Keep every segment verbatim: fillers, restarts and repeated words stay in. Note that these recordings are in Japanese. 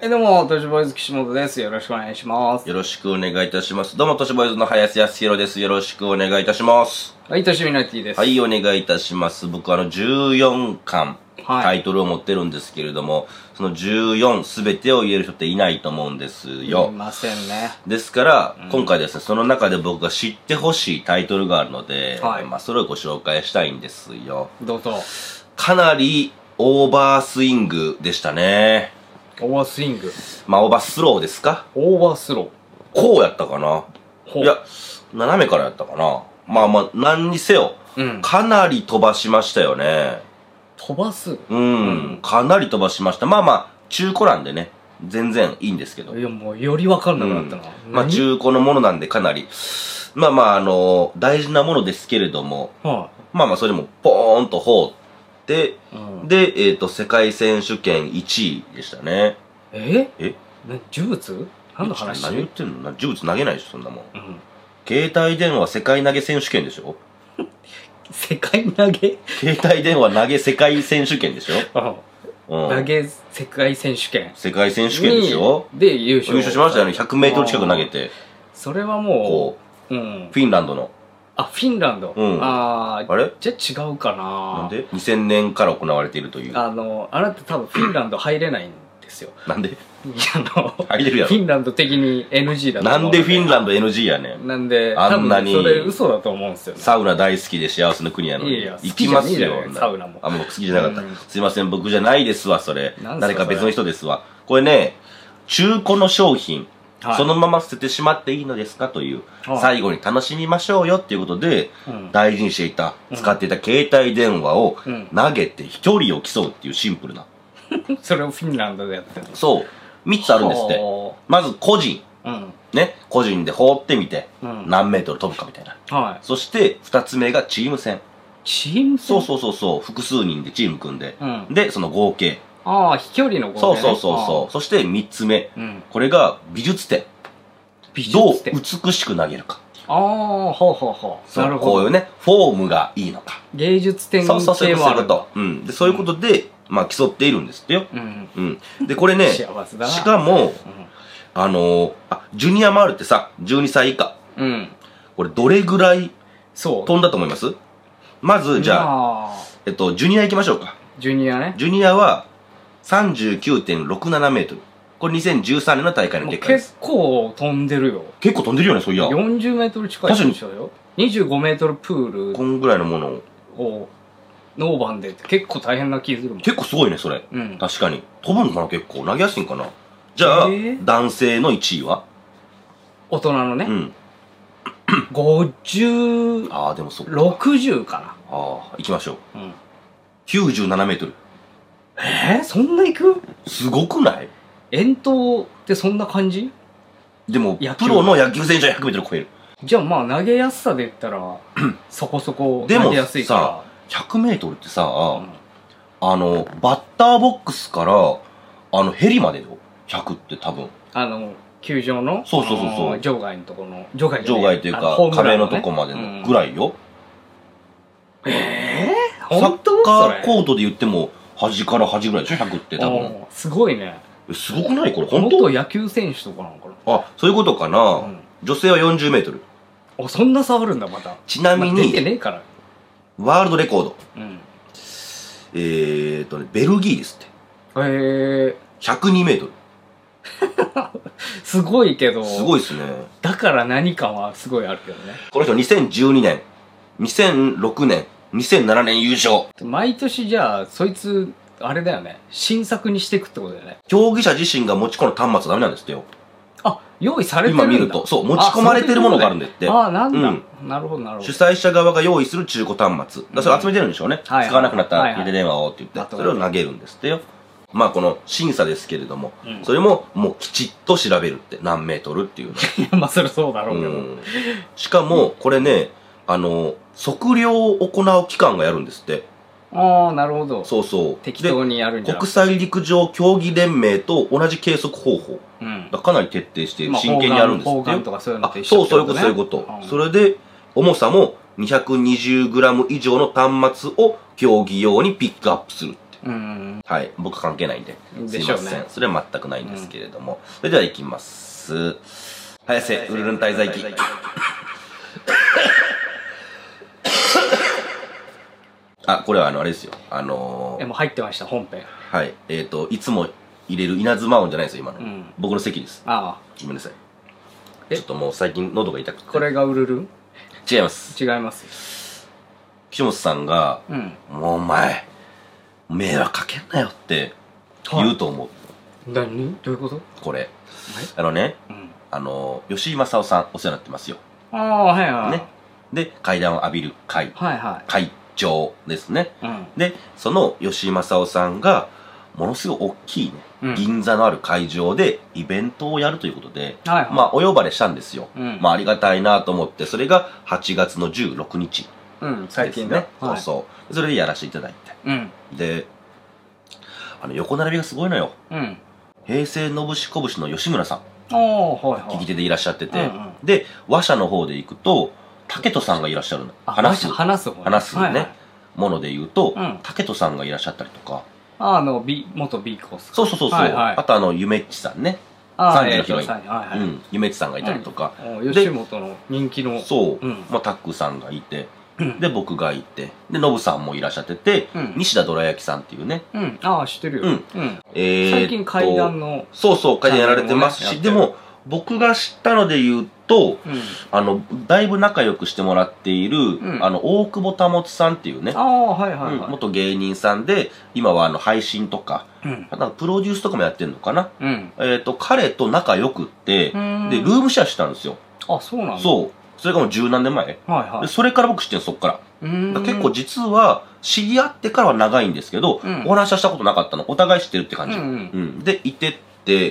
え、どうも、都市ボーイズ岸本です。よろしくお願いします。 よろしくお願いいたします。どうも、都市ボーイズの林康弘です。よろしくお願いいたします。 はい、都市ミナティです。 はい、お願いいたします。僕、あの、じゅうよんかん、はい、タイトルを持ってるんですけれども、そのじゅうよんすべてを言える人っていないと思うんですよ。 いませんね。 ですから、うん、今回ですね、その中で僕が知ってほしいタイトルがあるので、はい、まあ、それをご紹介したいんですよ。 どうぞ。かなり、オーバースイングでしたね。 オーバースイング。 まあ、オーバースローですか？ オーバースロー。 こうやったかな？いや、斜めからやったかな？まあまあ、何にせよ、うん、かなり飛ばしましたよね。 飛ばす？ うん、うん、かなり飛ばしました。まあまあ、中古なんでね、全然いいんですけど。 いや、もう、よりわかんなくなったな。 うん、まあ、中古のものなんでかなり、まあまあ、あのー、大事なものですけれども、はあ、まあまあ、それも、ポーンと放って、うん、で、えっと、世界選手権いちいでしたね。 ええ呪物何の話？ 何言ってんの？呪物投げないでしょ、そんなもん。うん、携帯電話世界投げ選手権でしょ？ 世界投げ携帯電話投げ世界選手権でしょ？ うん、投げ世界選手権。 世界選手権でしょ？ で、優勝。 優勝しましたよね。ひゃくメートル近く投げて。 それはもう、こう、うん、フィンランドの。 あ、フィンランド。うん。ああ、 あれじゃあ違うかな。 なんで ?にせんねんから行われているという。 あの、あなた多分フィンランド入れないんですよ。 なんで？ あの、 入れるやろ。 フィンランド的に エヌジー だと思う。 なんでフィンランド エヌジー やねん。 なんで、 あんなに。 それ嘘だと思うんですよね。 サウナ大好きで幸せの国やのに。 いやいや、 行きますよ。 サウナも。 あ、もう好きじゃなかった。すいません、僕じゃないですわ、それ。誰か別の人ですわ。これね、中古の商品。はい、そのまま捨ててしまっていいのですかという、はい、最後に楽しみましょうよっていうことで、うん、大事にしていた、うん、使っていた携帯電話を投げて飛距離を競うっていうシンプルな。 それをフィンランドでやってるの？ そう。みっつあるんですって。まず個人。うん、ね。個人で放ってみて、うん、何メートル飛ぶかみたいな。はい、そしてふたつめがチーム戦。 チーム戦？ そうそうそうそう。複数人でチーム組んで。うん、で、その合計。 ああ、飛距離の合計、ね。 そうそうそうそう。そしてみっつめ、うん。これが美術点。美術点。どう美しく投げるか。 ああ、ほうほうほう。 なるほど。こういうね、フォームがいいのか。 芸術点系もある。 そうそう、そういうこと。うん。で、そういうことで、まあ、競っているんですってよ。うん。うん。で、これね、しかも、うん、あのー、あ、ジュニアもあるってさ、じゅうにさい以下。うん。これ、どれぐらい飛んだと思います？まず、じゃあ、えっと、ジュニア行きましょうか。 ジュニアね。 ジュニアは、さんじゅうきゅうてんろくななメートル。これにせんじゅうさんねんの大会の結果です。 結構飛んでるよ。 結構飛んでるよね、そういや。 よんじゅうメートル近いでしょよ。にじゅうごメートルプール。 こんぐらいのものを、ノーバンでって結構大変な気するもん。 結構すごいね、それ。うん。確かに。飛ぶのかな、結構。投げやすいんかな。じゃあ、えー、男性のいちいは大人のね。うん。ごじゅう。 ああ、でもそう。 ろくじゅうかな。 ああ、行きましょう。うん。きゅうじゅうななメートル。 えー、そんな行く？ すごくない？ 遠投ってそんな感じ？ でも、プロの野球選手はひゃくメートル超える。 じゃあまあ投げやすさで言ったら、そこそこ投げやすいから。でもさ、 ひゃくメートルってさ、うん、あの、バッターボックスから、あの、ヘリまでよ。ひゃくって多分。 あの、球場のそうそうそうそう。 場外のところの、場外場外っていうか、壁のとこまでのぐらいよ。 ええー、サッカーコートで言っても、端から端ぐらいでしょ、ひゃくって多分。 すごいね。 すごくないこれ、本当？ 元野球選手とかなのかな？ あ、そういうことかな。うん、女性はよんじゅうメートル。 あ、そんな差あるんだ、また。 ちなみに、 出てねえから。 ワールドレコード。うん。えーとね、ベルギーですって。 へえ。 ひゃくにメートル。 すごいけど。 すごいっすね。 だから何かはすごいあるけどね。 この人にせんじゅうにねん、にせんろくねん、にせんななねん優勝。 毎年じゃあ、そいつ、あれだよね。新作にしていくってことだよね。 競技者自身が持ち込む端末はダメなんですってよ。 あ、用意されてるんだ。 今見ると。そう、持ち込まれてるものがあるんだって。 ああ、なんだ、うん。なるほど、なるほど。 主催者側が用意する中古端末。だそれ集めてるんでしょうね。うん、使わなくなった携帯電話をって言って、それを投げるんですってよ。まあこの審査ですけれども、うん、それももうきちっと調べるって、何メートルっていうの。 いや、まあそれそうだろうけど。うん、 しかも、これね、あの、測量を行う機関がやるんですって。 ああ、なるほど。 そうそう。 適当にやるんじゃなくて。 国際陸上競技連盟と同じ計測方法。うん。かなり徹底して真剣にやるんですって。 方眼とかそういうのと一緒、ね、そう、そういうこと、そういうこと。うん、それで、重さも にひゃくにじゅうグラム 以上の端末を競技用にピックアップするって。 うん。 はい。僕関係ないんで。すでしょうねいません。それは全くないんですけれども。うん、それでは行きます。早瀬ウルルン滞在記。あ、これはあの、あれですよ。あのー、 え、もう入ってました、本編。 はい。えっ、ー、と、いつも入れる稲妻音じゃないですよ、今の。うん、僕の席です。 ああ。 ごめんなさい。ちょっともう最近喉が痛くて。 これがウルルン？ 違います。 違います。 岸本さんが、うん、もうお前、迷惑かけんなよって言うと思う。 何？どういうこと？ これ。あのね、うん、あの、吉井正夫さんお世話になってますよ。 ああ、はいはい。ね。 で、階段を浴びる会。 はいはい。 会長ですね。うん、で、その吉井正夫さんが、ものすごい大きいね、うん、銀座のある会場でイベントをやるということで、はいはい、まあ、お呼ばれしたんですよ。うん、まあ、ありがたいなと思って、それがはちがつのじゅうろくにち。 うん、最近ね。 そうそう。それでやらせていただいて。うん、で、あの、横並びがすごいのよ。うん、平成のぶしこぶしの吉村さん。はいはい、聞き手でいらっしゃってて、うんうん、で、話者の方で行くと、竹戸さんがいらっしゃるの。 話す。話す方、 ね。話すね。はいはい、もので言うと、うん、竹戸さんがいらっしゃったりとか。 あの、B、元 B コース。 そうそうそうそう、はいはい。あとあの、ゆめっちさんね。さんじのヒロイン。はいはい、うん。ゆめっちさんがいたりとか。 うん、吉本の人気の。 そう。うん、まあ、タックさんがいて。うん、で、僕がいて。で、ノブさんもいらっしゃってて、うん、西田どら焼きさんっていうね。 うん。ああ、知ってるよ。うん。うん、 えー、 最近階段の。 そうそう、階段やられてますし、でも、僕が知ったので言うと、うん、あの、だいぶ仲良くしてもらっている、うん、あの、大久保保さんっていうね、 ああ、はいはい、はい、 うん、元芸人さんで、今はあの、配信とか、うん、あとプロデュースとかもやってんのかな。うん、えっと、彼と仲良くって、で、ルームシェアしたんですよ。 あ、そうなんだ。 そう。それがもう十何年前。はいはい。で、それから僕知ってんの、そっから。から結構実は、知り合ってからは長いんですけど、うん、お話はしたことなかったの。お互い知ってるって感じ。うん、うんうん、で、いてって、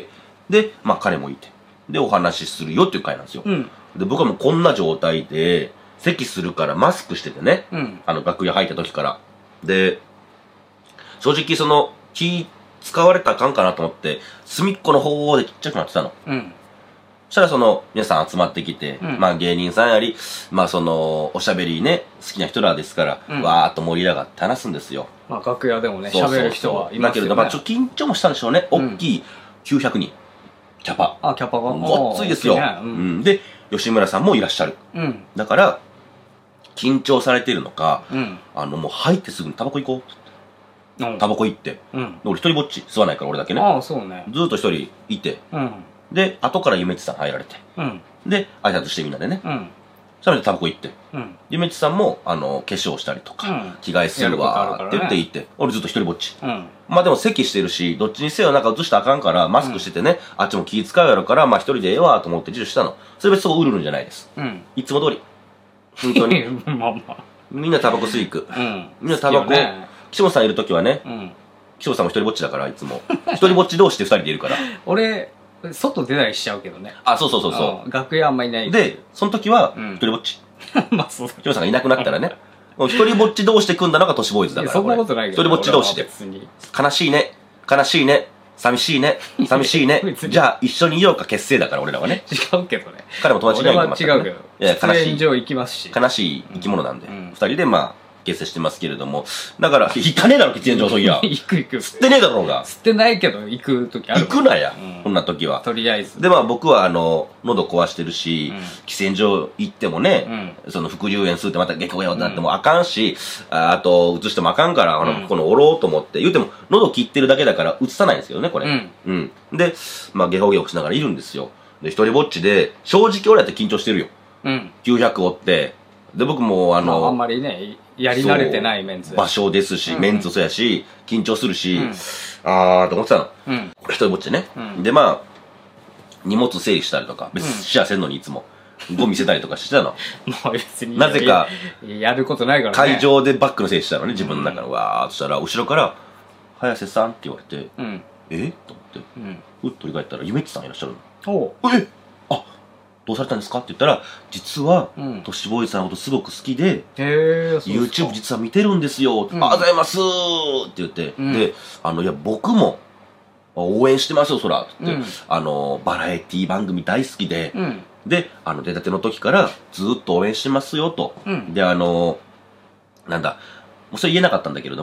で、まあ彼もいて。で、お話しするよっていう回なんですよ。うん、で、僕はもうこんな状態で、席するからマスクしててね、うん、あの、楽屋入った時から。で、正直その、気使われたらあかんかなと思って、隅っこの方でちっちゃくなってたの。うん、そしたらその、皆さん集まってきて、うん、まあ芸人さんやり、まあその、おしゃべりね、好きな人らですから、うん、わーっと盛り上がって話すんですよ。 まあ楽屋でもね、喋る人はいますよね。 だけれど、まあちょっと緊張もしたんでしょうね。大きいきゅうひゃくにん。キャパ。 あ、キャパがごっついですよ。ね、うん。で、吉村さんもいらっしゃる。うん。だから、緊張されてるのか、うん、あの、もう入ってすぐにタバコ行こうって言って。タバコ行って。うん。俺一人ぼっち吸わないから俺だけね。 ああ、そうね。 ずっと一人いて。うん。で、後からゆめっちさん入られて。うん。で、挨拶してみんなでね。うん。それでタバコ行って。うん。ゆめっちさんも、あの、化粧したりとか、うん、着替えするわーって言って行って、ね、俺ずっと一人ぼっち。うん。まあでも席してるし、どっちにせよなんか映したらあかんから、マスクしててね、うん、あっちも気使うやろから、まあ一人でええわと思って自重したの。それ別にそこうるるんじゃないです。うん。いつも通り。本当に。まあまあ。みんなタバコ吸い行く。うん。みんなタバコ。ね、岸本さんいるときはね、うん。岸本さんも一人ぼっちだから、いつも。一人ぼっち同士で二人でいるから。 俺、外出たりしちゃうけどね。 あ、そうそうそうそう。 楽屋あんまいない。 で、その時は、一人ぼっち。まあそう。岸本さんがいなくなったらね。一人ぼっち同士で組んだのが都市ボーイズだから。 そんなことないけど。 一人ぼっち同士で。悲しいね。悲しいね。寂しいね。寂しいね。じゃあ一緒にいようか結成だから俺らはね。 違うけどね。 彼も友達にはいますからね。違うけど。いや、悲しい。行きますし。 悲しい生き物なんで。二人でまあ、結成してますけれども。だから、行かねえだろ、喫煙所、そういや。 行く行く。 吸ってねえだろうが。 吸ってないけど、行く時ある。 行くなや、こんな時は。 とりあえず。 で、まあ僕は、あの、喉壊してるし、喫煙所行ってもね、その副流煙吸ってまた激声をなってもあかんし、あと、移してもあかんから、あの、このおろうと思って、言うても、喉切ってるだけだから移さないんですけどね、これ。うん。で、まあゲホゲホしながらいるんですよ。で、一人ぼっちで、正直俺だって緊張してるよ。うん。きゅうひゃくおって、で、僕も、あの、 あんまりね、やり慣れてないメンツ。 場所ですし、メンツそうやし、緊張するし、あーと思ってたの。うん。一人ぼっちね。で、まあ、荷物整理したりとか、別にシェアせんのにいつも、ゴミ捨てたりとかしてたの。 もう別に。 なぜか、 やることないからね。会場でバッグの整理したのね、自分の中の。わーっとしたら、後ろから、早瀬さんって言われて、えと思って、うっと振り返ったら、ゆめっちさんいらっしゃるの。えあどうされたんですかって言ったら、実は、都市ボーイズさんのことすごく好きで、YouTube 実は見てるんですよ。ありがとうございますって言って、で、あの、いや、僕も、応援してますよ、そら。って、あの、バラエティ番組大好きで、で、あの、出たての時からずっと応援してますよ、と。で、あの、なんだ、それ言えなかったんだけれども、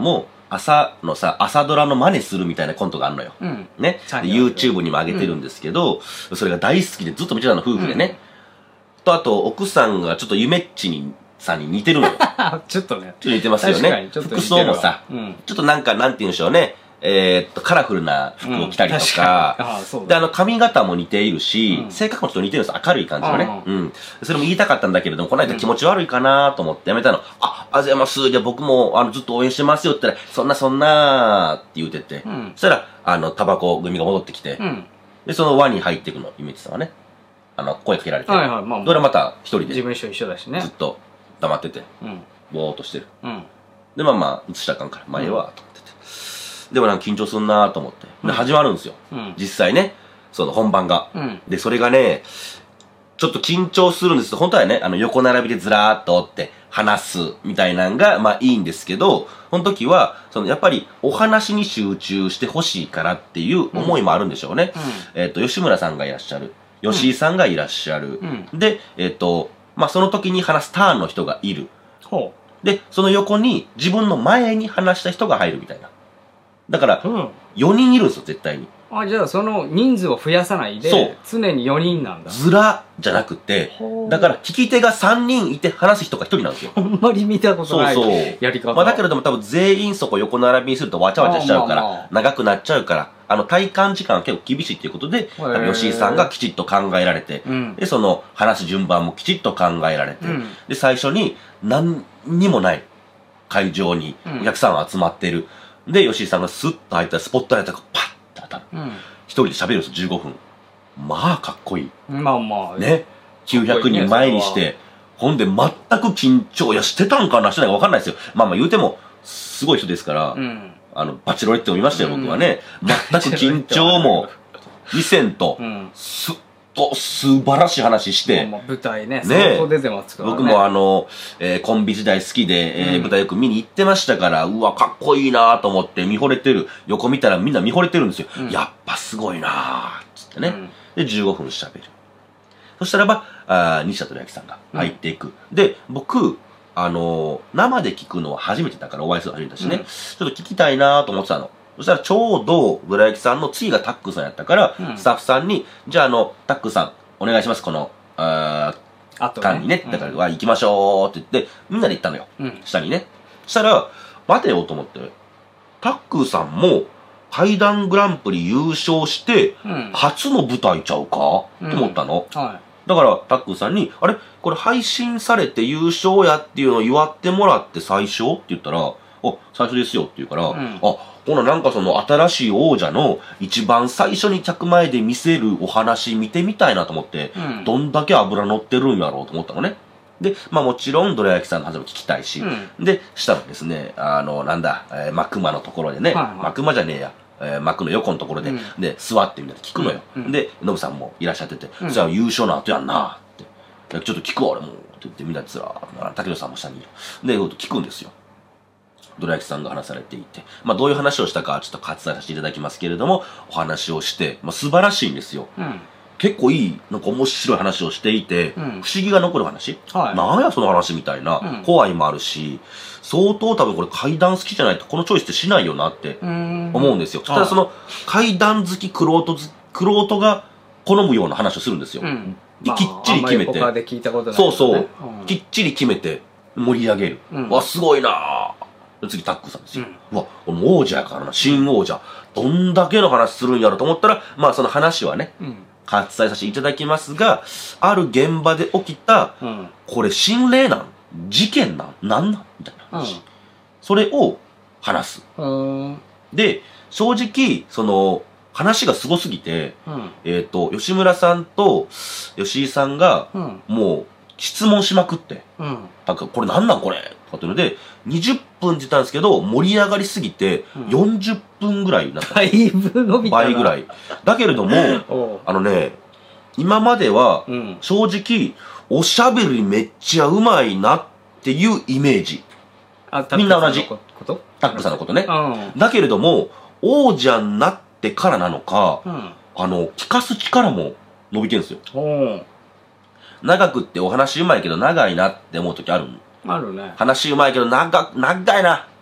朝のさ、朝ドラの真似するみたいなコントがあるのよ。 うん、 ね。で YouTube にも上げてるんですけど、うん、それが大好きでずっと見てたの、夫婦でね。うん、と、あと、奥さんがちょっとゆめっちに、さんに似てるのよ。 ちょっとね。 ちょっと似てますよね。服装もさ、うん、ちょっとなんか、なんて言うんでしょうね。えー、っと、カラフルな服を着たりとか、うん、ああで、あの、髪型も似ているし、うん、性格もちょっと似てるんですよ。明るい感じのね。うん。それも言いたかったんだけれども、この間気持ち悪いかなと思ってやめたの。うん、あ、ありがとうございます。じゃあ僕も、あの、ずっと応援してますよって言ったら、そんなそんなって言うてて、うん、そしたら、あの、タバコ組が戻ってきて、うん、で、その輪に入っていくの、ゆめちさんはね。あの、声かけられて。はいはい、まあ。それはまた一人で。 自分一緒一緒だしね。 ずっと黙ってて、うん、ぼーっとしてる。うん、で、まあまあ、映したらあかんから、まあええわ、と思ってて。でもなんか緊張すんなと思って。で、始まるんですよ。うん、実際ね。その本番が。うん、で、それがね、ちょっと緊張するんです。本当はね、あの、横並びでずらーっとおって話すみたいなんが、まあいいんですけど、その時は、その、やっぱりお話に集中してほしいからっていう思いもあるんでしょうね。うん、えっと、吉村さんがいらっしゃる。吉井さんがいらっしゃる。うん、で、えっと、まあその時に話すターンの人がいる。ほう。で、その横に自分の前に話した人が入るみたいな。だから、よにんいるんですよ、絶対に。 あ、じゃあその人数を増やさないで、そう常によにんなんだ。 ずらじゃなくて、だから聞き手がさんにんいて話す人がひとりなんですよ。 あんまり見たことない。そうそう。やり方。 まあだけれども多分全員そこ横並びにするとわちゃわちゃしちゃうから、まあまあ長くなっちゃうから、あの体感時間は結構厳しいっていうことで、多分吉井さんがきちっと考えられて、うん、で、その話す順番もきちっと考えられて、うん、で、最初に何にもない会場にお客さんが集まってる。うん、で、吉井さんがスッと入ったらスポットライトがパッと当たる。うん、一人で喋るんですよ、じゅうごふん。まあ、かっこいい。 まあまあ。 ね。きゅうひゃくにん前にして、ほんで全く緊張、いや、してたんかな、してないか分かんないですよ。まあまあ言うても、すごい人ですから、うん、あの、バチロレッテを見ましたよ、僕はね。うん、全く緊張も、見せんと、うん、すっと、素晴らしい話して。 まあ、舞台ね、相当出てますからね。 僕もあの、えー、コンビ時代好きで、えー、舞台よく見に行ってましたから、うわ、かっこいいなと思って見惚れてる。横見たらみんな見惚れてるんですよ。うん、やっぱすごいなーっつってね。うん、で、じゅうごふん喋る。そしたらば、あ西田智明さんが入っていく。うん、で、僕、あのー、生で聞くのは初めてだから、お会いするの初めてだしね、うん、ちょっと聞きたいなと思ってたの。そしたらちょうど、どら焼きさんの次がタックさんやったから、うん、スタッフさんに、じゃああの、タックさん、お願いします、この、あー、間にね。だから、うん、行きましょうって言って、みんなで行ったのよ。うん、下にね。そしたら、待てよと思って、タックさんも、怪談グランプリ優勝して、うん、初の舞台ちゃうか、うん、と思ったの。はい。だから、タックさんに、あれこれ配信されて優勝やっていうのを祝ってもらって最初って言ったら、あ、最初ですよって言うから、うん、あ、ほななんかその新しい王者の一番最初に客前で見せるお話見てみたいなと思って、うん、どんだけ油乗ってるんやろうと思ったのね。で、まあもちろん、どら焼きさんの話も聞きたいし、うん、で、したらですね、あの、なんだ、えー、幕間のところでね、はいはい、幕間じゃねえや、えー、幕の横のところで、うん、で、座ってみたいな聞くのよ。うん、で、ノブさんもいらっしゃってて、うん、じゃあ優勝の後やんなって、ちょっと聞くわ、俺も、って言ってみんなでずらーっと、竹野さんも下にいる。で、聞くんですよ。どら焼きさんが話されていて、まあどういう話をしたかちょっと割愛させていただきますけれども、お話をして、まあ素晴らしいんですよ。うん、結構いい、なんか面白い話をしていて、うん、不思議が残る話、はい、なんやその話みたいな、うん、怖いもあるし、相当多分これ怪談好きじゃないとこのチョイスってしないよなって思うんですよ。そしたらその怪談好きクロート、クロートが好むような話をするんですよ。うん、できっちり決めて、 まあ、で聞いたことない、 ね、そうそう、うん、きっちり決めて盛り上げる。うん、わ、すごいなぁ。次タックさんですよ。うん、うわ、この王者やからな、新王者。どんだけの話するんやろと思ったら、まあその話はね、うん、割愛させていただきますが、ある現場で起きた、うん、これ心霊なん事件なんなんなんみたいな話。うん、それを話す。で、正直、その、話がすごすぎて、うん、えっと、吉村さんと吉井さんが、もう、質問しまくって、うん、なんか、これなんなんこれとかっていうので、にじゅっぷんって言ったんですけど、盛り上がりすぎて、よんじゅっぷんぐらいになった。 だいぶ伸びたな。 倍ぐらい。だけれども、あのね、今までは、正直、おしゃべりめっちゃうまいなっていうイメージ。みんな同じ。タックさんのことね。うん、だけれども、王者になってからなのか、うん、あの、聞かす力も伸びてるんですよ。長くってお話うまいけど長いなって思う時あるあるね。 話うまいけど長、長いな。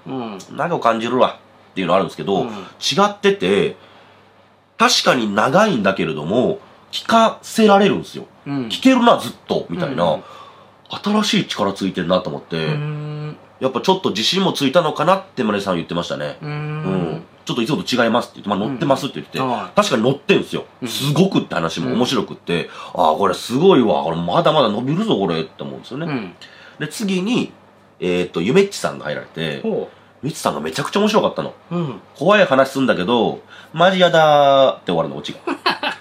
うん、長を感じるわっていうのあるんですけど、うん、違ってて、確かに長いんだけれども、聞かせられるんですよ。うん、聞けるな、ずっと、みたいな、うん、新しい力ついてるなと思って、うん、やっぱちょっと自信もついたのかなってマネさん言ってましたね。うん、うん、ちょっといつもと違いますって言って、まあ乗ってますって言って、うん、確かに乗ってんすよ。すごくって話も面白くって、うん、ああ、これすごいわ、これまだまだ伸びるぞ、これって思うんですよね。うん、で、次に、えっと、ゆめっちさんが入られて、ゆめっちさんがめちゃくちゃ面白かったの。うん、怖い話すんだけど、マジやだーって終わるの、オチが。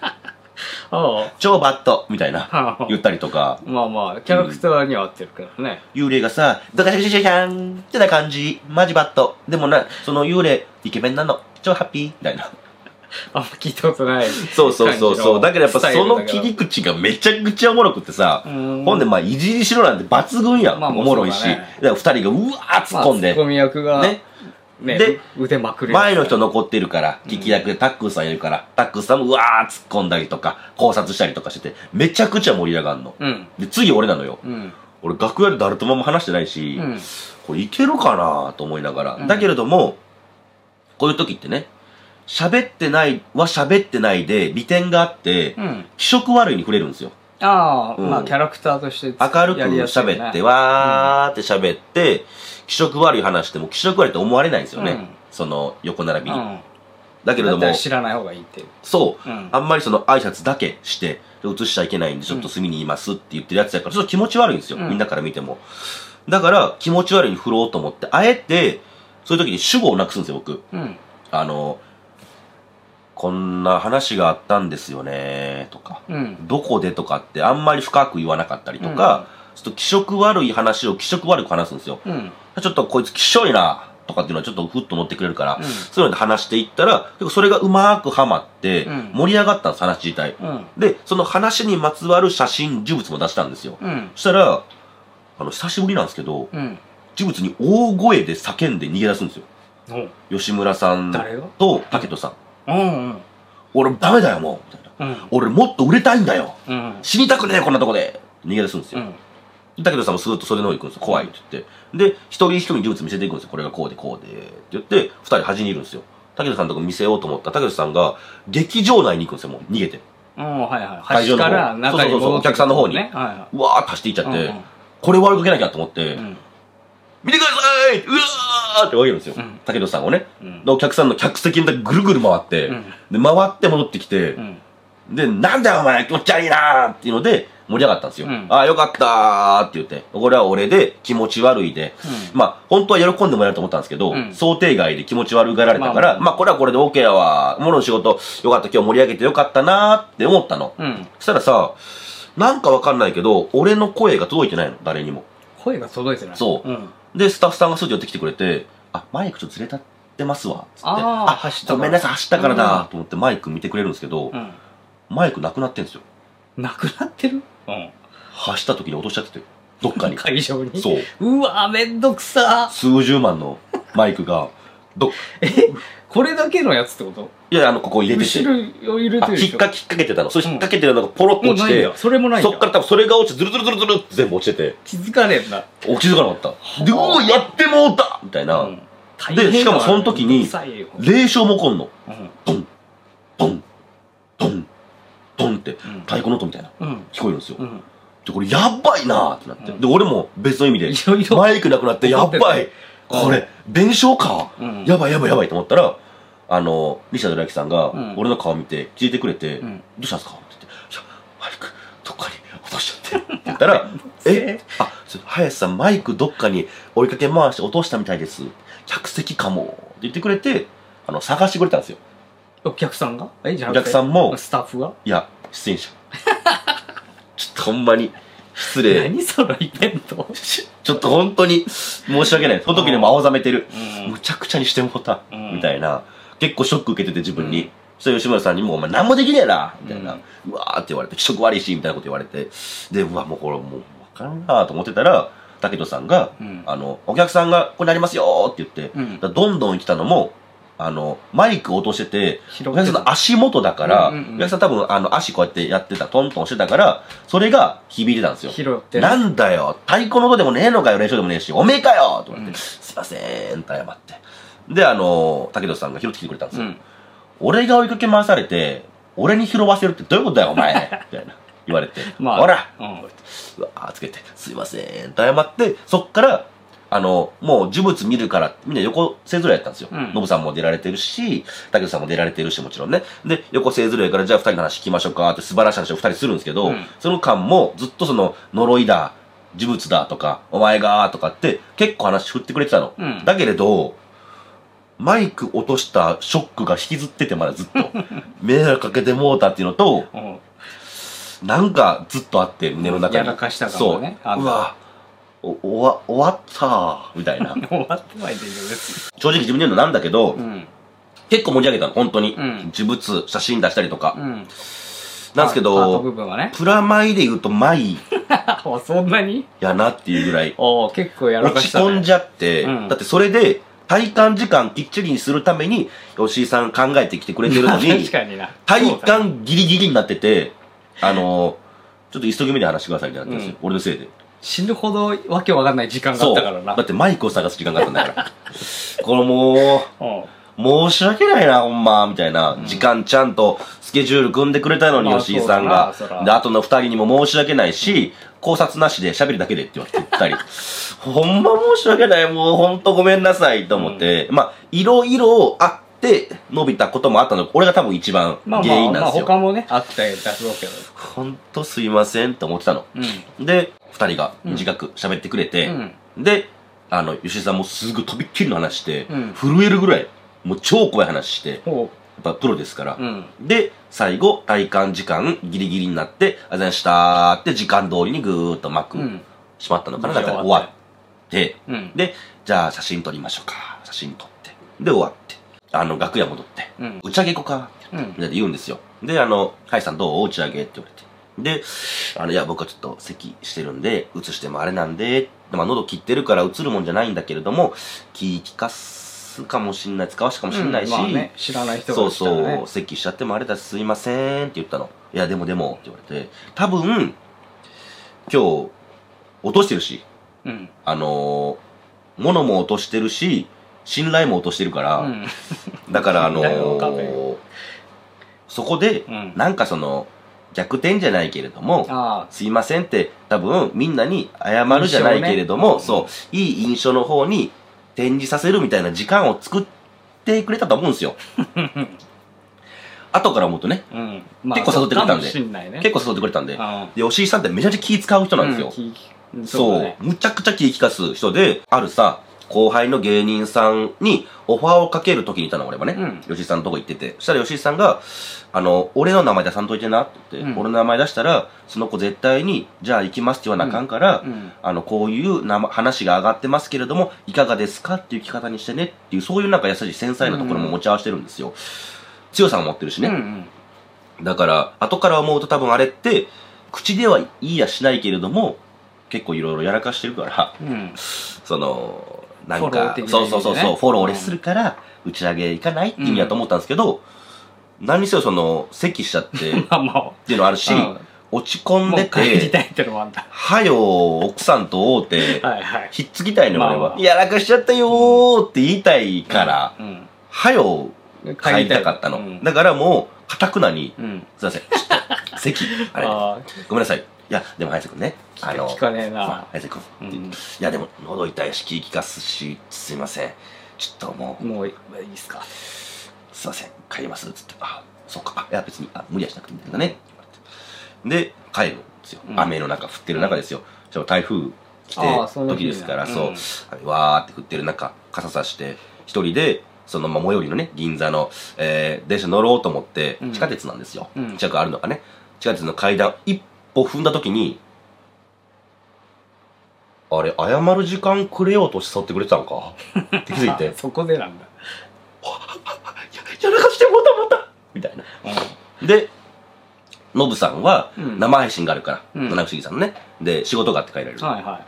超バットみたいな言ったりとか。 まあまあ、キャラクターには合ってるからね。 うん、幽霊がさ、ドカシャシャシャシャンってな感じ。マジバット。でもな、その幽霊、イケメンなの。超ハッピーみたいな。 あんま聞いたことない。 そうそうそうそう。だけどやっぱその切り口がめちゃくちゃおもろくってさ、ほんでまあ、いじりしろなんて抜群やん。まあ、おもろいし。だから二人がうわー突っ込んで。 ツッコミ役が。ね。ね、で、腕まくる。 前の人残ってるから、聞き役でタックーさんいるから、タックーさんもうわー突っ込んだりとか、考察したりとかしてて、めちゃくちゃ盛り上がんの。うん、で、次俺なのよ。うん、俺楽屋で誰とも話してないし、うん、これいけるかなと思いながら。うん、だけれども、こういう時ってね、喋ってないは喋ってないで、利点があって、うん、気色悪いに触れるんですよ。 ああ、うん、まあキャラクターとして明るく喋って、わーって喋って、気色悪い話しても気色悪いって思われないんですよね。うん、その横並びに。うん、だけれども。 知らない方がいいっていう。 そう。うん、あんまりその挨拶だけして、映しちゃいけないんでちょっと隅にいますって言ってるやつやから、ちょっと気持ち悪いんですよ。うん、みんなから見ても。だから気持ち悪いに振ろうと思って、あえて、そういう時に主語をなくすんですよ、僕。うん、あの、こんな話があったんですよねとか、うん、どこでとかってあんまり深く言わなかったりとか、うん、ちょっと気色悪い話を気色悪く話すんですよ。うん、ちょっとこいつ気性いなとかっていうのはちょっとふっと乗ってくれるから、うん、そういうので話していったら、それがうまくはまって盛り上がったんです、話自体。うん、で、その話にまつわる写真、呪物も出したんですよ。うん、そしたら、あの、久しぶりなんですけど、うん、呪物に大声で叫んで逃げ出すんですよ。うん、吉村さんと武人さん。うんうん、俺ダメだよもうみたいな、うん、俺もっと売れたいんだよ、うん、死にたくねえこんなとこで逃げ出すんですよ、うん、だけどさんもスーッと袖の方行くんですよ怖いって言ってで一人一人呪物見せていくんですよこれがこうでこうでって言って二人端にいるんですよ武田さんのとこ見せようと思った武田さんが劇場内に行くんですよもう逃げてうんはいはい会場の方から中に戻って、ね、そうそうそうお客さんの方に、はいはい、うわーって走っていっちゃって、うんうん、これ割りかけなきゃと思って、うん見てくださいうわーって追いるんですよ。うん、武田さんをね、うん。お客さんの客席にぐるぐる回って、うん、で、回って戻ってきて、うん、で、なんだよお前気持ち悪いなーっていうので盛り上がったんですよ。うん、ああ、よかったーって言って、これは俺で気持ち悪いで、うん、まあ、本当は喜んでもらえると思ったんですけど、うん、想定外で気持ち悪がられたから、まあ、まあ、これはこれで OK やわ。ものの仕事よかった、今日盛り上げてよかったなーって思ったの。うん、そしたらさ、なんかわかんないけど、俺の声が届いてないの、誰にも。 声が届いてないそう。うんで、スタッフさんがすぐ寄ってきてくれて、あ、マイクちょっとずれたってますわ。つって。ああ、走った。ごめんなさい、走ったからだ。と思ってマイク見てくれるんですけど、うん、マイクなくなってんですよ。 なくなってるうん。 走った時に落としちゃってて。どっかに。 会場にそう。 うわめんどくさ数十万のマイクが、ど、 えこれだけのやつってこといや、あの、ここ入れてて。 後ろを入れてるでしょ。 引っか、引っ掛けてたの。それ引っ掛けてるのがポロッと落ちて、うん、 それもないんだ。 そっから多分それが落ちて、ズルズルズルズルって全部落ちてて。 気づかねえんだ。 落ちづかなかった。で、うおやってもうたみたいな、うん。で、しかもその時に、霊障も起こんの。うん、ドン、ドン、ドン、ドンって、太鼓の音みたいな。うん、聞こえるんですよ。うんで、これやばいなーってなって。うん、で、俺も別の意味で、マイクなくなってやばいこれ、弁償か、うん、やばいやばいやばいと思ったら、あの、リシャドラキさんが、俺の顔見て、聞いてくれて、うん、どうしたんですかって言って、いや、マイク、どっかに落としちゃって。って言ったら、えあ、林さん、マイクどっかに追いかけ回して落としたみたいです。客席かも。って言ってくれて、あの、探してくれたんですよ。 お客さんがえじゃあ、 お客さんも、 スタッフがいや、出演者。ちょっとほんまに、失礼。 何そのイベントちょっと本当に申し訳ない。その時でも青ざめてる。うん、むちゃくちゃにしてもうた。うん、みたいな。結構ショック受けてて自分に。うん、そしたら吉村さんにも、お前何もできねえなみたいな。うん、うわーって言われて、気色悪いし、みたいなこと言われて。で、うわ、もうこれもうわからんなと思ってたら、武人さんが、うん、あの、お客さんがこれなりますよって言って、うん、どんどん来たのも、あの、マイク落としてて、お客さんの足元だから、うんうんうん、お客さん多分、あの、足こうやってやってた、トントンしてたから、それが響いてたんですよ。 拾ってなんだよ、太鼓の音でもねえのかよ、練習でもねえし、おめえかよと思って、うん、すいませんって謝って。で、あの、武藤さんが拾ってきてくれたんですよ。 うん、 俺が追いかけ回されて、俺に拾わせるってどういうことだよ、お前みたいな。言われて。まあ、ほら、うん、うわーつけて、すいませんって謝って、そっから、あの、もう呪物見るから、みんな横勢ぞろいやったんですよ。ノ、う、ブ、ん、さんも出られてるし、武藤さんも出られてるし、もちろんね。で、横勢ぞろいやから、じゃあ二人の話聞きましょうかって素晴らしい話を二人するんですけど、うん、その間もずっとその、呪いだ、呪物だとか、お前がとかって、結構話振ってくれてたの。うん、だけれど、マイク落としたショックが引きずってて、まだずっと。迷惑かけてもうたっていうのと、なんかずっとあって、胸の中に。 やらかしたかもね。 そう。うわ、お、おわ、終わったみたいな。 終わってはいてるです。 正直自分で言うのなんだけど、うん、結構盛り上げたの、本当に。うん、呪物、写真出したりとか。うん、なんですけど、ね、プラマイで言うとマイ。 そんなにやなっていうぐらい。 お結構やらかした、ね。 落ち込んじゃって、うん、だってそれで、体感時間きっちりにするために、吉井さん考えてきてくれてるのに、 確かにな体感ギリギリになってて、あの、ちょっと急ぎ目で話してくださいってなったんですよ。うん、俺のせいで。 死ぬほどわけわかんない時間があったからな。 だってマイクを探す時間があったんだから。これもう、申し訳ないな、ほんま、みたいな。うん、時間ちゃんとスケジュール組んでくれたのに、吉井さんが。で、あとの二人にも申し訳ないし、考察なしで喋るだけでって言われてたり。ほんま申し訳ない、もうほんとごめんなさいと思って。うん、まあ、いろいろあって、伸びたこともあったの、俺が多分一番原因なんですよ。 まあまあ、まあ他もね、あったやつだけど。 ほんとすいませんって思ってたの。うん、で、二人が短く喋ってくれて、うん、で、あの、吉井さんもすぐとびっきりの話して、うん、震えるぐらい、もう超怖い話して、やっぱプロですから。うん、で、最後、体感時間ギリギリになって、ありがとうございましたーって時間通りにぐーっと幕、閉まったのかな、だから終わって、うん、で、じゃあ写真撮りましょうか。写真撮って。で、終わって。あの、楽屋戻って、うん、打ち上げ行こうかって、うん、みんなで言うんですよ。で、あの、ハイさんどう打ち上げって言われて。で、あの、いや、僕はちょっと咳してるんで、映してもあれなんで、まあ、喉切ってるから映るもんじゃないんだけれども、気利かすかもしんない、使わしかもしんないし、うん、まあね、 知らない人がしたらね。 そうそう、咳しちゃってもあれだしすいませんって言ったの。いや、でもでも、って言われて、多分、今日、落としてるし、うん、あのー、物も落としてるし、信頼も落としてるから、うん、だからあのー、そこで、うん、なんかその、逆転じゃないけれども、すいませんって多分みんなに謝るじゃないけれども、ね、そう、いい印象の方に展示させるみたいな時間を作ってくれたと思うんですよ。後から思うとね、うんまあ、結構誘ってくれたんで、ね、結構誘ってくれたんで、で、吉井さんってめちゃめちゃ気使う人なんですよ。うん、そう、ね、むちゃくちゃ気利かす人で、あるさ、後輩の芸人さんにオファーをかけるときにいたの、俺はね。うん、吉井さんのとこ行ってて。そしたら吉井さんが、あの、俺の名前出さんといてなって言って、うん、俺の名前出したら、その子絶対に、じゃあ行きますって言わなあかんから、うんうん、あの、こういうな話が上がってますけれども、いかがですかっていう聞き方にしてねっていう、そういうなんか優しい繊細なところも持ち合わせてるんですよ。うん、強さも持ってるしね。うんうん、だから、後から思うと多分あれって、口ではいいやしないけれども、結構いろいろやらかしてるから、うん、その、なんか、ね、そうそうそうそう、フォロー俺するから、打ち上げ行かないって意味だと思ったんですけど、うん、何にせよその、咳しちゃって、っていうのあるし、落ち込んでて、はよ、奥さんと会うて、はいはい、ひっつきたいの、俺は。やらかしちゃったよーって言いたいから、うんうん、はよ、帰りたかったの。うん、だからもう、かたくなに、うん、すいません、ちょっと、咳、あれ、ごめんなさい。いや、でも、早瀬くんね。 あの、聞かねえな。まあ、 早瀬くん、うん。いや、でも、喉痛いし、気利かすし、すいません。ちょっともう。 もういいですか。 すいません。帰ります。つって。あ、そうか。あ、いや、別に、あ、無理はしなくていいんだけどね。で、帰るんですよ。うん、雨の中、降ってる中ですよ。しかも台風来て、時ですから、そう、うん、わーって降ってる中、傘さして、一人で、その、まあ、最寄りのね、銀座の、えー、電車乗ろうと思って、地下鉄なんですよ。うん、近くあるのかね。地下鉄の階段、一歩踏んだ時に、あれ、謝る時間くれようと誘ってくれてたんかって気づいて。 そこでなんだ。 やらかしてもたもたみたいな。うん、で、ノブさんは生配信があるから、七不思議さんのね。で、仕事があって帰られる。はいはい。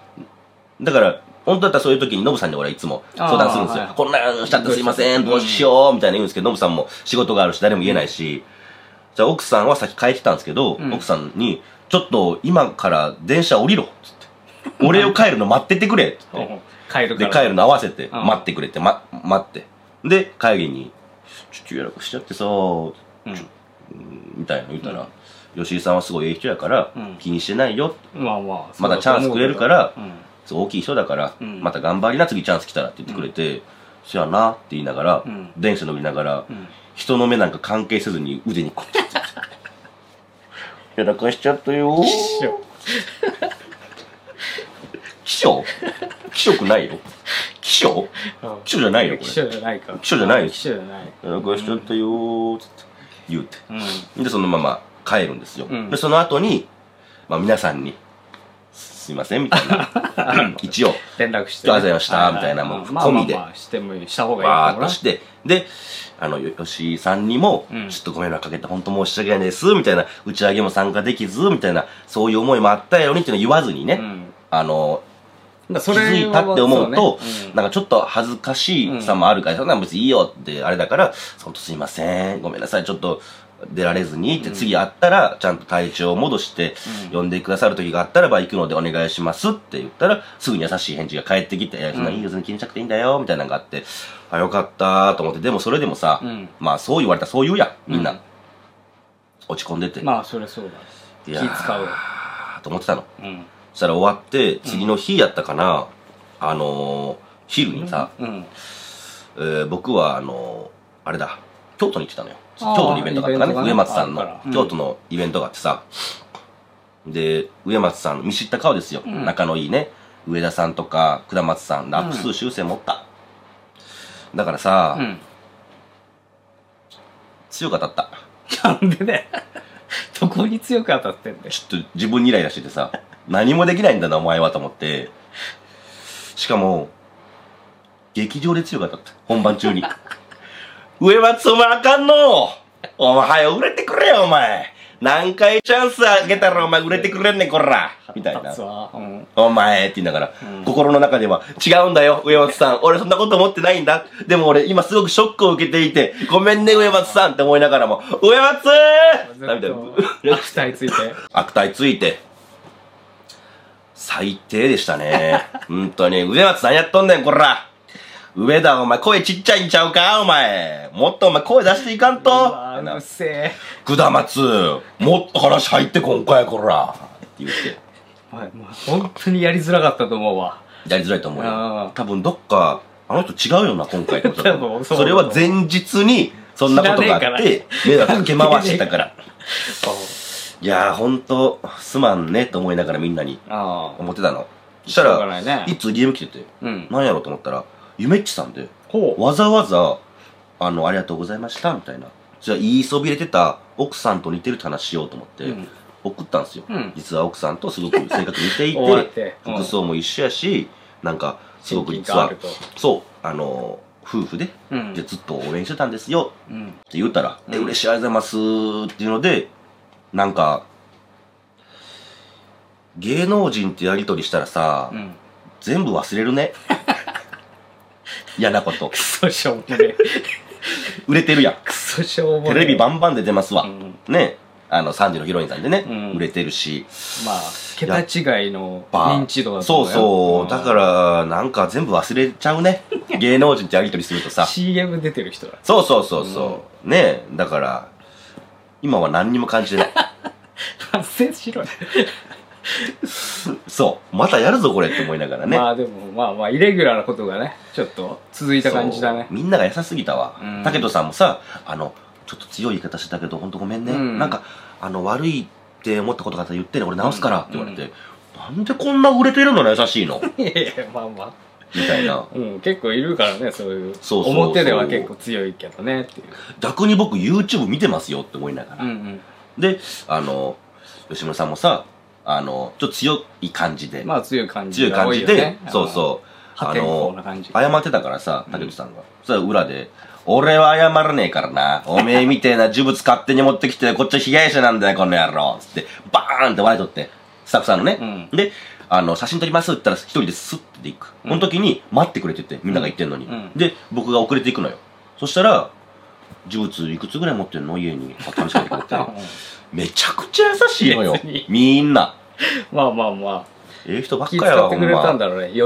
だから、本当だったらそういう時にノブさんに俺はいつも相談するんですよ。はいはい、こんなんしちゃってすいません、どうしようみたいな言うんですけど、ノブさんも仕事があるし誰も言えないし、じゃあ奥さんはさっき帰ってたんですけど、うん、奥さんに、ちょっと今から電車降りろっつって。俺を帰るの待っててくれっつって。 帰るからで帰るの合わせてうん待ってくれて、ま、待ってで帰りに「ちょっと予約しちゃってさ」 うんみたいなの言ったら、吉井さんはすごいええ人やからうん気にしてないよ、 まあまあまだチャンスくれるからうんすごい大きい人だから、 うんまた頑張りな次チャンス来たらって言ってくれて「そやな」って言いながら、 うん電車乗りながら、 うん人の目なんか関係せずに腕にこうやって「やらかしちゃったよー」気象気色ないよ気象気象じゃないよこれ気象じゃないか気象じゃないよ気象じゃないやらかしちゃったよーっつって言うてうんでそのまま帰るんですよ、 うんでその後に、まあ、皆さんに「すいません」みたいな一応連絡してありがとうございましたみたいなもう込みでまあまあまあしてもいいした方がいいバーかもなッとしてであのよ吉井さんにも、 うんちょっとご迷惑かけて本当申し訳ないですみたいな打ち上げも参加できずみたいなそういう思いもあったやろにっていうのを言わずにね、 うんあの気だからそれづいたって思うとそうねなんかちょっと恥ずかしさもあるから、そんなん別にいいよってあれだから本当すいませんごめんなさいちょっと出られずにって次会ったらちゃんと体調を戻してうん呼んでくださる時があったらば行くのでお願いしますって言ったらすぐに優しい返事が返ってきて「いやそんないいよ全然気にしなくていいんだよ」みたいなのがあってあよかったと思ってでもそれでもさ、 うんまあそう言われたらそう言うやんみんな、 うん落ち込んでて、 まあそれそうだいやー気使うよと思ってたのうんそしたら終わって次の日やったかな、あのー、昼にさ、 うんえー僕はあのー、あれだ京都に行ってたのよ京あー都のイベントがあったからねイベントがね植松さんのあるからうん京都のイベントがあってさで植松さん見知った顔ですよ、 うん仲のいいね上田さんとか倉松さんラップ数修正持った、だからさ、 うん強く当たったなんでねどこに強く当たってんだよちょっと自分にイライラしててさ何もできないんだなお前はと思ってしかも劇場で強く当たった本番中に上松お前あかんのお前早く売れてくれよお前何回チャンスあげたらお前売れてくれんねんこらみたいな立つわうんお前って言いながら、 うん心の中では違うんだよ上松さん俺そんなこと思ってないんだでも俺今すごくショックを受けていてごめんね上松さんって思いながらも上松ずーみたいっとな悪態ついて悪態ついて最低でしたね本当に上松何やっとんねんこら上田お前声ちっちゃいんちゃうかお前もっとお前声出していかんとうわうるせえ下松もっと話入ってこんかいこらって言ってまあまあ本当にやりづらかったと思うわやりづらいと思うあよー多分どっかあの人違うよな今回って思っちゃった多分そうそれは前日にそんなことがあっ知らねて目がかけ回してたからそういやーほんとすまんねと思いながらみんなにああ思ってたのそしたしょうがらないねいつ ディーエム 来ててうんなんやろうと思ったらゆめっちさんでほうわざわざあのありがとうございましたみたいなじゃあ言いそびれてた奥さんと似てるって話しようと思って、 うん送ったんですよ、 うん実は奥さんとすごく性格似てい終わっててうん服装も一緒やしなんかすごく親近実は感あるとそうあの夫婦で、 うんでずっと応援してたんですようんって言ったら「 うんえ嬉しいありがとうございます」っていうのでなんか芸能人ってやり取りしたらさ、 うん全部忘れるね嫌なことクソしょうもねえ売れてるやんクソしょうもねえテレビバンバン出てますわ、 うんねあのさんじのヒロインさんでね、 うん売れてるしまあ桁違いのば認知度だとそう思そうだからなんか全部忘れちゃうね芸能人ってやり取りするとさシーエム 出てる人だそうそうそうそう、ねだから今は何にも感じてない発生しろよそうまたやるぞこれって思いながらね、 まあでもまあまあイレギュラーなことがねちょっと続いた感じだねそうみんなが優しすぎたわうん武人さんもさあのちょっと強い言い方してたけど本当ごめんね、 うんなんかあの悪いって思ったことがあったら言ってね俺直すからって言われて、なんでこんな売れてるのに優しいのいやいやまあまあみたいなうん結構いるからねそういうそうそうそう表では結構強いけどねっていう逆に僕 YouTube 見てますよって思いながら、 うんうんであの吉村さんもさあのちょっと強い感じで、 まあ強い感じ強いが感じで、 多いよねそうそう破天荒な感じ謝ってたからさ竹内さんが、そしたら裏で「俺は謝らねえからなおめえみてえな呪物勝手に持ってきてこっちは被害者なんだよこの野郎」つってバーンって笑いとってスタッフさんのね、 うんであの写真撮りますって言ったら一人でスッて行く、 うんこの時に待ってくれててみんなが言ってんのに、 うんで僕が遅れていくのよそしたら「呪物いくつぐらい持ってんの家に」試しかけてくれてめちゃくちゃ優しいのよ別にみんなまあまあまあええ人ばっ気かやわ遣ってくれたんほんまだろうねより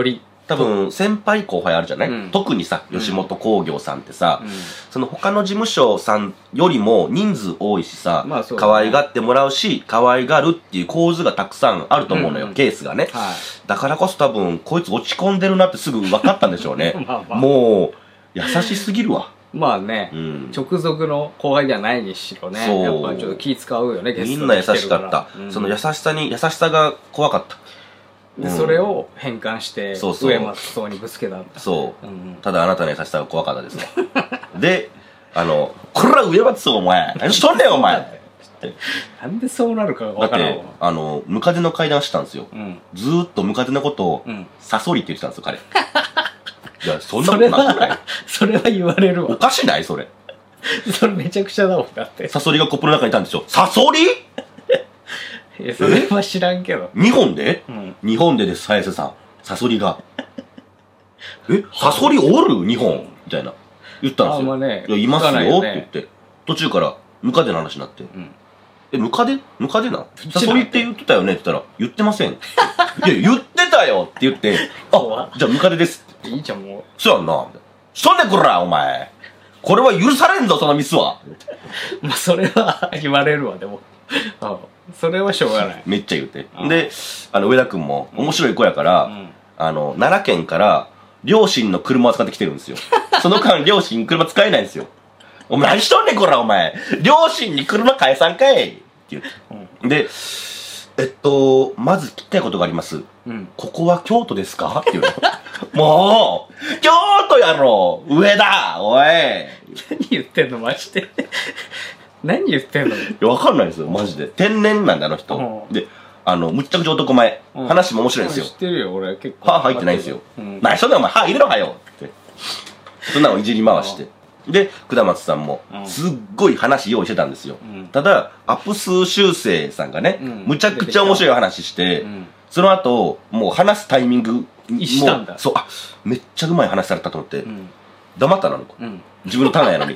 多分先輩後輩あるじゃない、 うん、 特にさ吉本興業さんってさ、 うん、 その他の事務所さんよりも人数多いしさ、 まあそうだね、 可愛がってもらうし可愛がるっていう構図がたくさんあると思うのよ、うん、ケースがね、 はい、 だからこそ多分こいつ落ち込んでるなってすぐ分かったんでしょうねまあ、まあ、もう優しすぎるわ。 まあね、うん、直属の後輩ではないにしろね、やっぱちょっと気使うよね、ゲストにみんな優しかった、うん、その優しさに優しさが怖かった。 で、うん、それを変換して上松荘にぶつけたんだ。 そう、うん、ただあなたの優しさが怖かったですねで、あの「こら上松荘お前何しとんねんお前」 なんでそうなるかが分からんわ。 だってあのムカデの階段してたんですよ、うん、ずーっとムカデのことを「サソリ」って言ってたんですよ彼いやそんなことなくない？ それは言われるわ。 おかしないそれそれめちゃくちゃだもん。だってサソリがコップの中にいたんですよ。サソリ？ いやそれは知らんけど。 日本で、うん、日本でです、早瀬さん。サソリが。え、サソリおる日本みたいな。言ったんですよ。あ、まあね、いや、いますよ、ね、って言って。途中から、ムカデの話になって。うん、え、ムカデムカデなサソリって言ってたよねって言ったら、言ってません。いや、言ってたよって言って、あ、じゃあムカデですって。 いいじゃん、もう。 そうやんな。しとんねんこら、お前。これは許されんぞ、そのミスは。 まあ、それは言われるわ、でも。ああそれはしょうがない。 めっちゃ言うて。で、あの、上田くんも面白い子やから、うん、あの、奈良県から両親の車を使ってきてるんですよ。その間、両親車使えないんですよ。お前何しとんねんこら、お前。両親に車返さんかいって言って。うん、で、えっと、まず聞きたいことがあります。うん、ここは京都ですかって言うの。もう、京都やろ上田おい何言ってんのマジで。何言ってんの？ いや、わかんないですよ、マジで。天然なんだ、あの人。うん、で、あの、むっちゃくちゃ男前。うん、話も面白いんですよ。 知ってるよ、俺、結構。 歯入ってないんですよ。うん、何そんなお前、歯入れろはよって。そんなのいじり回して。で、下松さんも、すっごい話用意してたんですよ。うん、ただ、アップ数修正さんがね、うん、むちゃくちゃ面白い話して、うん、その後、もう話すタイミング、 一緒したんだ。 そう、あ、めっちゃうまい話されたと思って、うん、黙ったのに、うん、自分のターンやのに。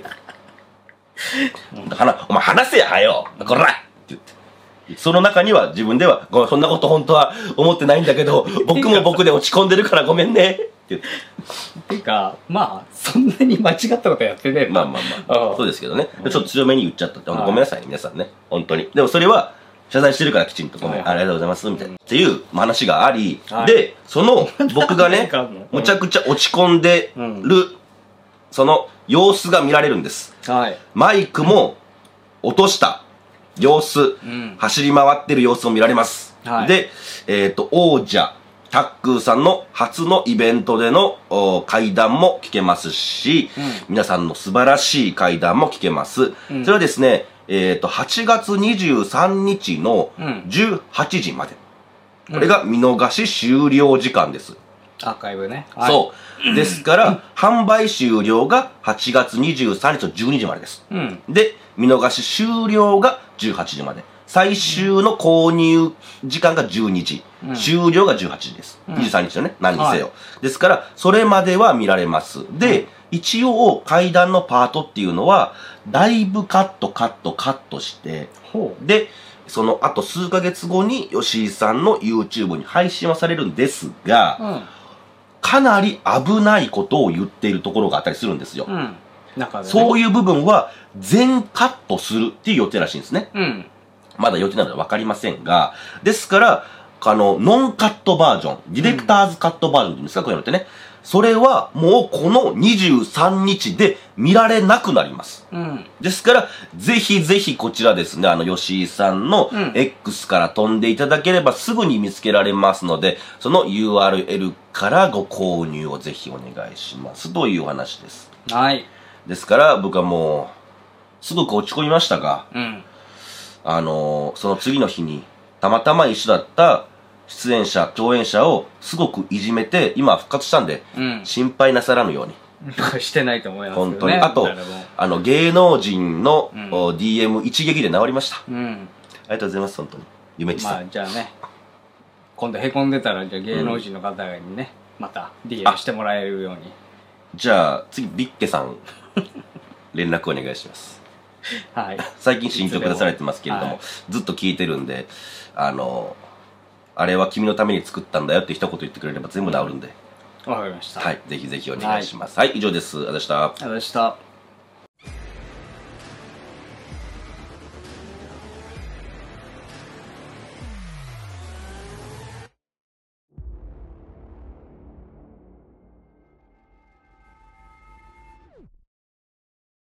お前話せやはよこらって言って。その中には自分では、ごめん、そんなこと本当は思ってないんだけど、僕も僕で落ち込んでるからごめんねって言って。 てか、まあ、そんなに間違ったことやってねえ。 まあまあまあ。そうですけどね。ちょっと強めに言っちゃったって。ごめんなさい、皆さんね。本当に。でもそれは、謝罪してるからきちんとごめん、ありがとうございます、みたいな。っていう話があり、で、その、僕がね、むちゃくちゃ落ち込んでる、その様子が見られるんです。はい、マイクも落とした様子、うん、走り回ってる様子も見られます。はい、で、えっと、王者、タックーさんの初のイベントでの会談も聞けますし、うん、皆さんの素晴らしい会談も聞けます。うん、それはですね、えっと、はちがつにじゅうさんにちのじゅうはちじまで。うん、これが見逃し終了時間です。 アーカイブね。 はい、そう。ですから、販売終了がはちがつにじゅうさんにちのじゅうにじまでです。うん、で、見逃し終了がじゅうはちじまで。最終の購入時間がじゅうにじ。うん、終了がじゅうはちじです。うん、にじゅうさんにちのね、何にせよ。はい、ですから、それまでは見られます。で、うん、一応、階段のパートっていうのは、だいぶカット、カット、カットして、で、その後数ヶ月後に吉井さんの YouTube に配信はされるんですが、うん、かなり危ないことを言っているところがあったりするんですよ。うん、中でね、そういう部分は全カットするっていう予定らしいんですね。うん、まだ予定なのでわかりませんが、ですから、あの、ノンカットバージョン、ディレクターズカットバージョンって言うんですか、こういうのってね。それはもうこのにじゅうさんにちで見られなくなります。うん、ですから、ぜひぜひこちらですね、あの、吉井さんの X から飛んでいただければすぐに見つけられますので、その ユーアールエル からご購入をぜひお願いしますというお話です。はい。ですから、僕はもう、すごく落ち込みましたが、うん、あの、その次の日に、たまたま一緒だった出演者、共演者をすごくいじめて、今復活したんで、うん、心配なさらぬように。 してないと思いますけどね。 本当に。あと、あの、芸能人の、うん、ディーエム 一撃で治りました。うん。ありがとうございます、本当に。夢ちさん。まあ、 じゃあね、今度凹んでたら、じゃあ芸能人の方にね、うん、また ディーエム してもらえるように。 じゃあ、次、ビッケさん、連絡お願いします。はい。最近新曲出されてますけれども、はい、ずっと聴いてるんで、あの、あれは君のために作ったんだよって一言言ってくれれば全部治るんで。 わかりました。 はい。ぜひぜひお願いします。はい、はい、以上です。ありがとうございました。 ありがとうございました。